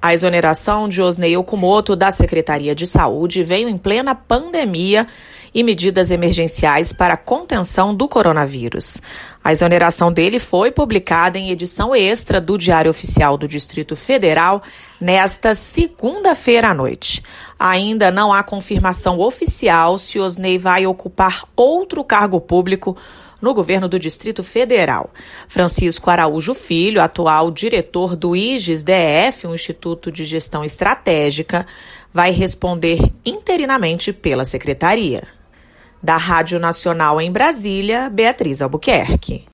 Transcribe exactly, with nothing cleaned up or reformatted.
A exoneração de Osnei Okumoto da Secretaria de Saúde veio em plena pandemia e medidas emergenciais para a contenção do coronavírus. A exoneração dele foi publicada em edição extra do Diário Oficial do Distrito Federal nesta segunda-feira à noite. Ainda não há confirmação oficial se Osnei vai ocupar outro cargo público no governo do Distrito Federal. Francisco Araújo Filho, atual diretor do I G E S-D E F, um Instituto de Gestão Estratégica, vai responder interinamente pela secretaria. Da Rádio Nacional em Brasília, Beatriz Albuquerque.